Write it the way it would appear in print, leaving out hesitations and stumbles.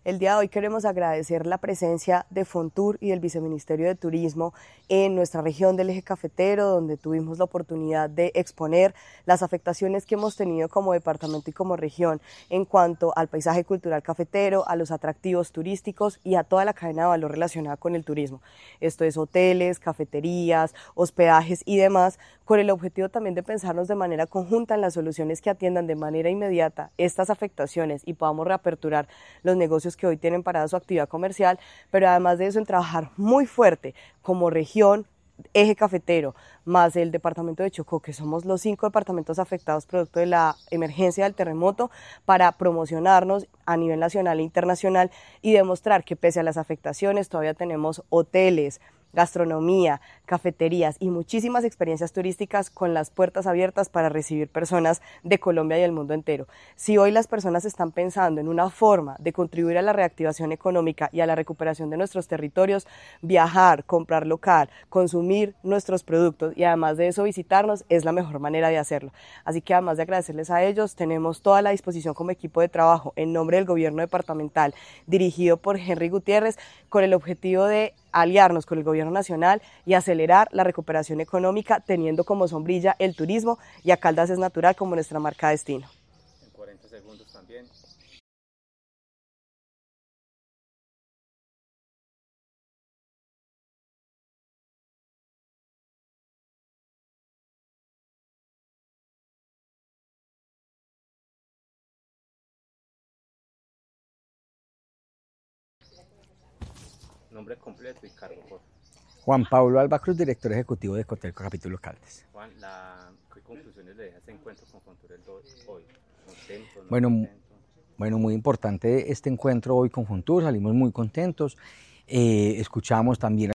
El día de hoy queremos agradecer la presencia de Fontur y del Viceministerio de Turismo en nuestra región del Eje Cafetero, donde tuvimos la oportunidad de exponer las afectaciones que hemos tenido como departamento y como región en cuanto al paisaje cultural cafetero, a los atractivos turísticos y a toda la cadena de valor relacionada con el turismo. Esto es hoteles, cafeterías, hospedajes y demás, con el objetivo también de pensarnos de manera conjunta en las soluciones que atiendan de manera inmediata estas afectaciones y podamos reaperturar los negocios que hoy tienen parada su actividad comercial, pero además de eso en trabajar muy fuerte como región, Eje Cafetero, más el departamento de Chocó, que somos los 5 departamentos afectados producto de la emergencia del terremoto, para promocionarnos a nivel nacional e internacional y demostrar que pese a las afectaciones todavía tenemos hoteles, gastronomía, cafeterías y muchísimas experiencias turísticas con las puertas abiertas para recibir personas de Colombia y del mundo entero. Si hoy las personas están pensando en una forma de contribuir a la reactivación económica y a la recuperación de nuestros territorios, viajar, comprar local, consumir nuestros productos y además de eso visitarnos es la mejor manera de hacerlo. Así que además de agradecerles a ellos, tenemos toda la disposición como equipo de trabajo en nombre del gobierno departamental dirigido por Henry Gutiérrez con el objetivo de aliarnos con el gobierno nacional y acelerar la recuperación económica teniendo como sombrilla el turismo y a Caldas es Natural como nuestra marca destino. En 40 segundos también. Nombre completo y cargo, por favor. Juan Pablo Alba Cruz, director ejecutivo de Ecotelco Capítulo Caldas. Juan, ¿qué conclusiones le deja este encuentro con Fontur hoy? ¿Contento, no Bueno, muy importante este encuentro hoy con Fontur, salimos muy contentos, escuchamos también